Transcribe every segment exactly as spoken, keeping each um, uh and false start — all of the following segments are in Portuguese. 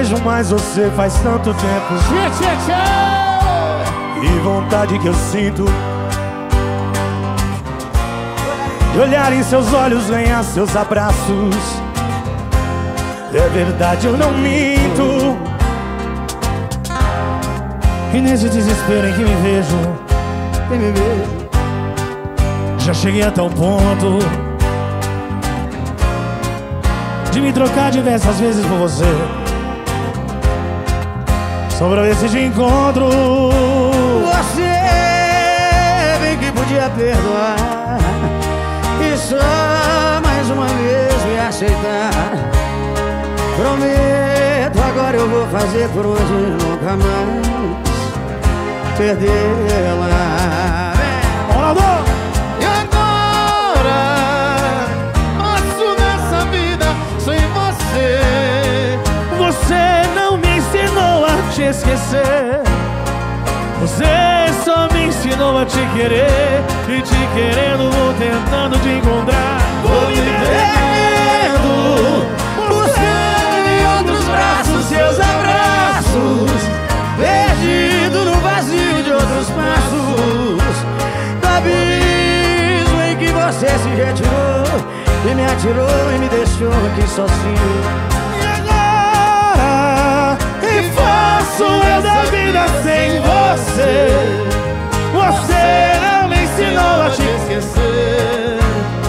vejo mais você faz tanto tempo. Tchê, tchê, tchê. E vontade que eu sinto de olhar em seus olhos, ganhar seus abraços. É verdade, eu não minto. E nesse desespero em que me vejo, que me vejo, já cheguei até o ponto de me trocar diversas vezes por você, só pra ver se te encontro. Você bem que podia perdoar e só mais uma vez me aceitar. Prometo, agora eu vou fazer por hoje nunca mais perdê-la. Ronaldo! E agora passo nessa vida sem você. Você não me ensinou a te esquecer. Você só me ensinou a te querer. E te querendo vou tentando te encontrar. Vou me perdendo, buscando em outros braços seus abraços, perdido no vazio de outros passos, do abismo em que você se retirou e me atirou e me deixou aqui sozinho. E agora, que faço eu da vida sem você? Você não me ensinou a te esquecer.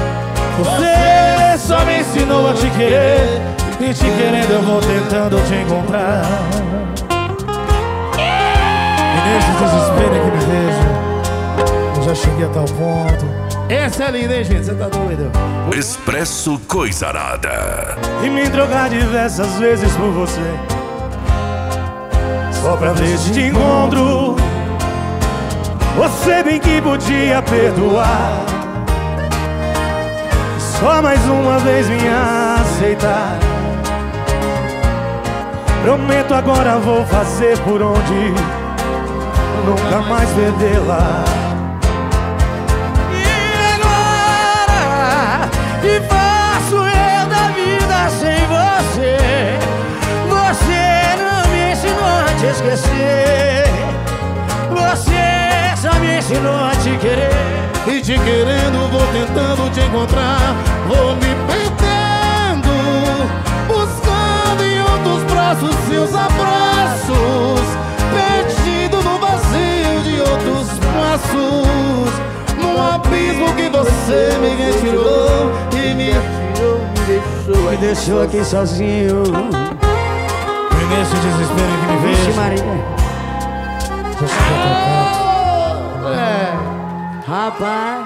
Você só me ensinou a te querer. E te querendo eu vou tentando te encontrar. E nesse desespero em que me vejo, eu já cheguei a tal ponto. Essa é linda, hein, gente? Você tá doido? Expresso Coisarada. E me trocar diversas vezes por você, só pra ver se te encontro. Você bem que podia perdoar, só mais uma vez me aceitar. Prometo, agora vou fazer por onde nunca mais perdê-la. E agora, que faço eu da vida sem você? Você não me ensinou a te esquecer. Você só me ensinou a te querer. E te querendo vou tentando te encontrar. Vou me perdendo, buscando em outros braços seus abraços, perdido no vazio de outros passos, num abismo que você me retirou e me atirou, me deixou, Me deixou aqui sozinho. E nesse desespero em que me Vixe vejo, Maria, já cheguei a tal ponto. É. rapaz.